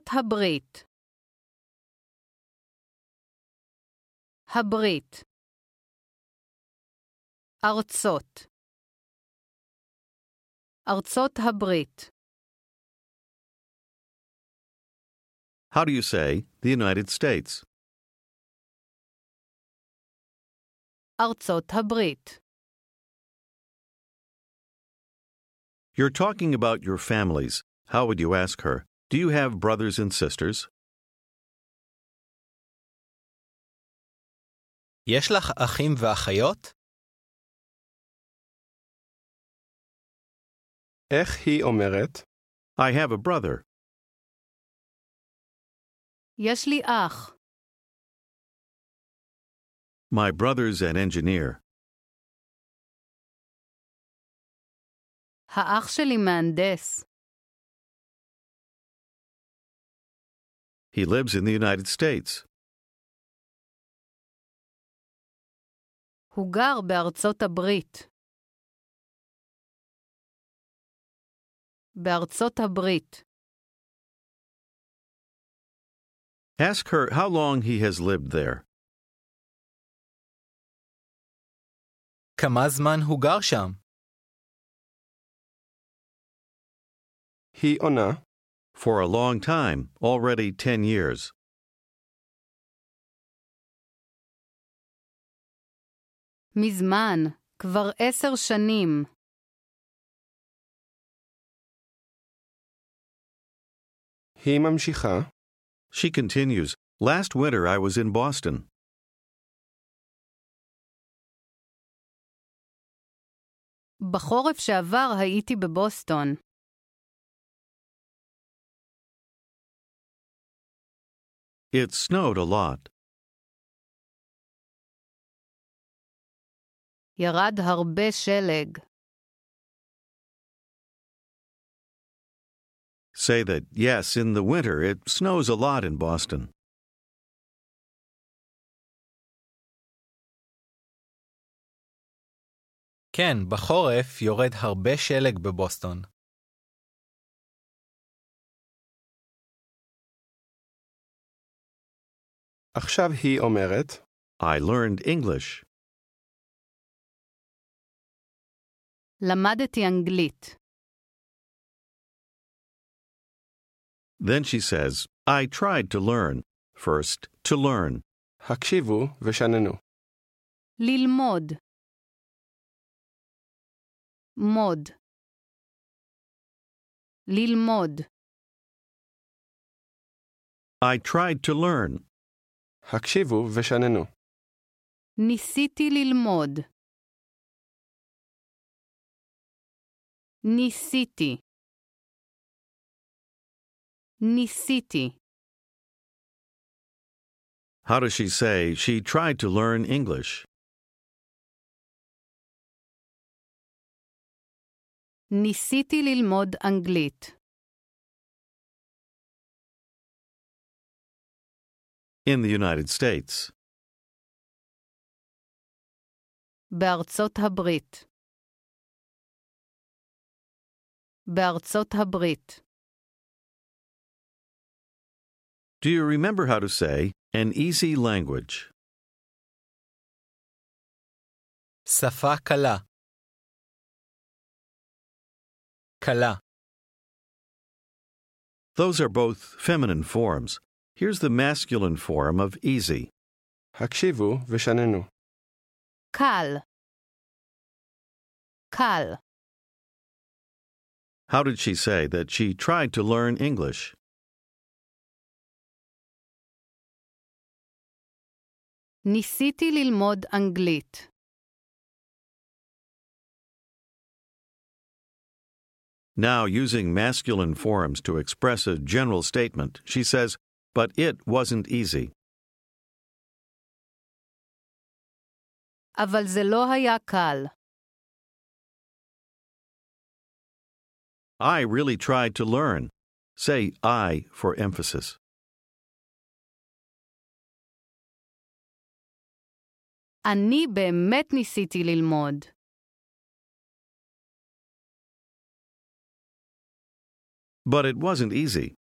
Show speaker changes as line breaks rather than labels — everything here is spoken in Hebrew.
הברית. הברית. ארצות. ארצות הברית.
How do you say the United States?
ארצות הברית.
You're talking about your families. How would you ask her? Do you have brothers and sisters?
יש לך אחים ואחיות?
איך היא אומרת?
I have a brother.
יש לי אח.
My brother's an engineer.
האח שלי מהנדס.
He lives in the United States.
הוא גר בארצות הברית. בארצות הברית.
Ask her how long he has lived there.
כמה זמן הוא גר שם?
היא עונה.
For a long time, already 10 years.
מזמן, כבר 10 שנים.
היא ממשיכה.
She continues, Last winter I was in Boston.
בחורף שעבר הייתי בבוסטון.
It snowed a lot.
ירד הרבה שלג.
Say that, yes, in the winter it snows a lot in Boston.
כן, בחורף יורד הרבה שלג בבוסטון.
עכשיו היא אומרת.
I learned English.
למדתי אנגלית.
Then she says, I tried to learn. First, to learn.
הקשיבו ושננו.
ללמוד. מוד. ללמוד.
I tried to learn.
הקשיבו ושננו.
ניסיתי ללמוד. ניסיתי. ניסיתי.
How does she say she tried to learn English?
ניסיתי ללמוד אנגלית.
In the United States.
בארצות הברית. בארצות הברית.
Do you remember how to say an easy language?
שפה קלה. קלה.
Those are both feminine forms. Here's the masculine form of easy.
הקשיבו ושננו.
קל. קל.
How did she say that she tried to learn English?
ניסיתי ללמוד אנגלית.
Now, using masculine forms to express a general statement, she says, but it wasn't easy.
אבל זה לא היה קל.
I really tried to learn. Say I for emphasis.
אני באמת ניסיתי ללמוד.
But it wasn't easy.